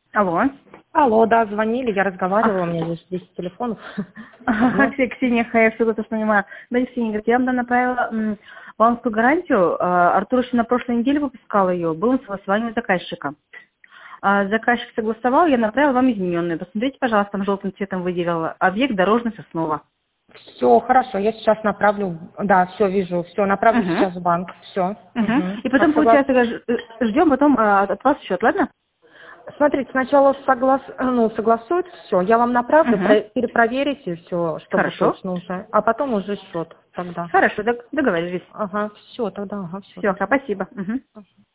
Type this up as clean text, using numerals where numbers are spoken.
Алло. Алло, да, звонили, я разговаривала, у меня здесь 10 телефонов. Ксения, я все это понимаю. Да, Ксения, говорит, я вам направила банковскую гарантию. Артур еще на прошлой неделе выпускал ее. Было согласование заказчика. Заказчик согласовал, я направила вам измененную. Посмотрите, пожалуйста, там желтым цветом выделила объект дорожный Соснова. Все, хорошо, я сейчас направлю, да, все вижу, все, направлю сейчас в банк, все. И потом, получается, ждем потом от вас счет, ладно? Смотрите, сначала согласуют все, я вам направлю, перепроверите все, чтобы Хорошо. точно уже, а потом уже счет тогда. Хорошо, договорились. Ага, все, тогда, ага, все. Все, спасибо.